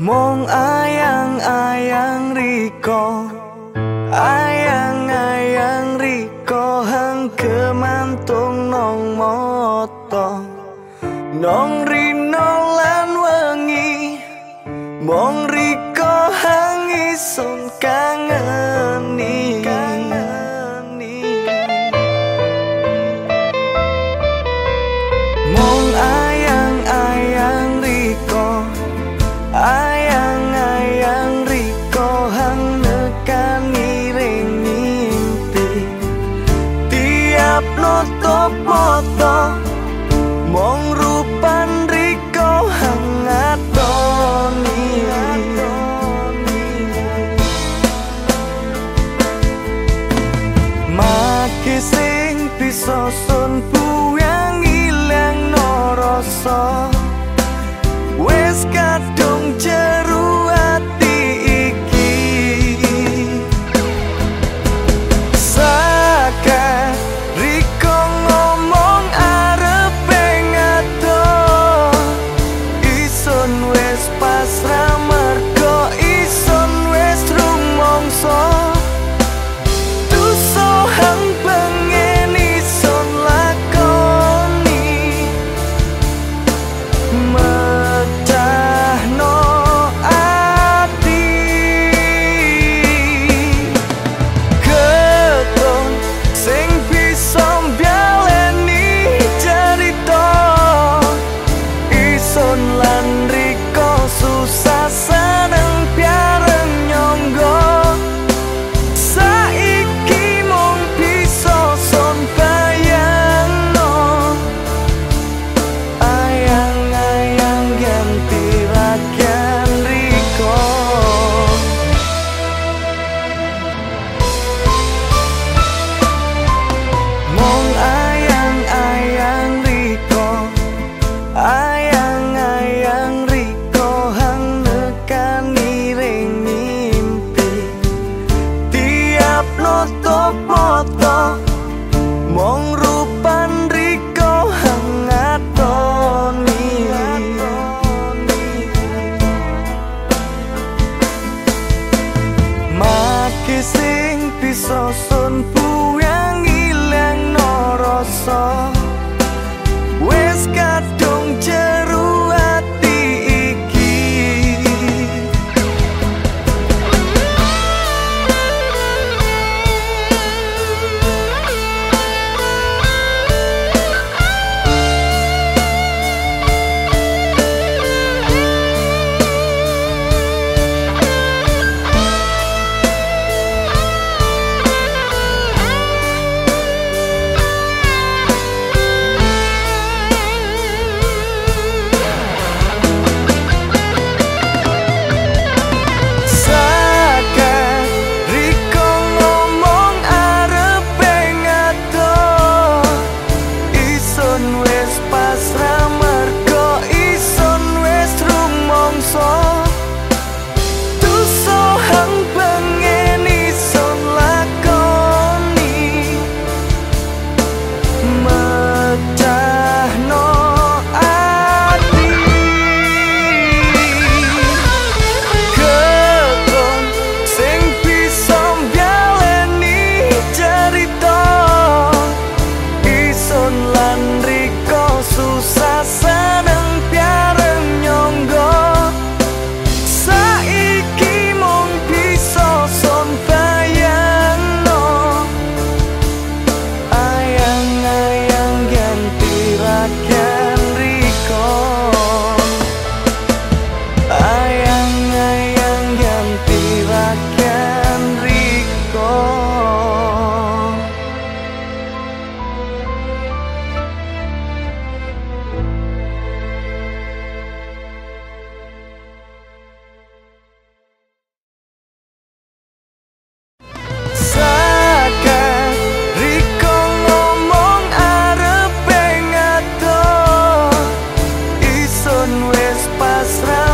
Mong ayang-ayang riko, ayang-ayang riko, hang kemantung nong moto, nong rino lan wengi. Mong riko hang isun kangeni, mong ayang-ayang riko, ayang-ayang riko, hang nekani ring mimpi. Tiap nutup mata, mong rupan riko hang ngatoni. Maki sing bisa sun puyang ilang no rasa, wes kadung jeru ati iki. Saka riko ngomong arepe ngato, isun wes pasrah mergo isun wes rumangsa. Tuso hang pengen isun lakoni, mecahno ati. Keton sing bisa mbaleni cerita, isun lan riko susah seneng piareng nyonggo. Saiki mung bisa son bayangno, ayang-ayang ganti rakyat riko. Mong ayang-ayang riko, ayang-ayang riko, hang nekani ring mimpi. Tiap nutup mata, mong rupan riko hang ngatoni. Maki sing bisa sun puyang ilang no rasa, wes kadung jeru ati iki. Saka riko ngomong arepe ngato, isun wes pasrah mergo isun wes rumangsa. Tuso hang pengen isun lakoni, mecahno ati. Keton sing bisa mbaleni cerita, isun lan riko susah seneng piareng nyonggo. Saiki mung bisa son bayangno, ayang-ayang ganti rakyat riko, ayang-ayang ganti rakyat riko. Saka riko ngomong arepe ngato, isun wes pasrah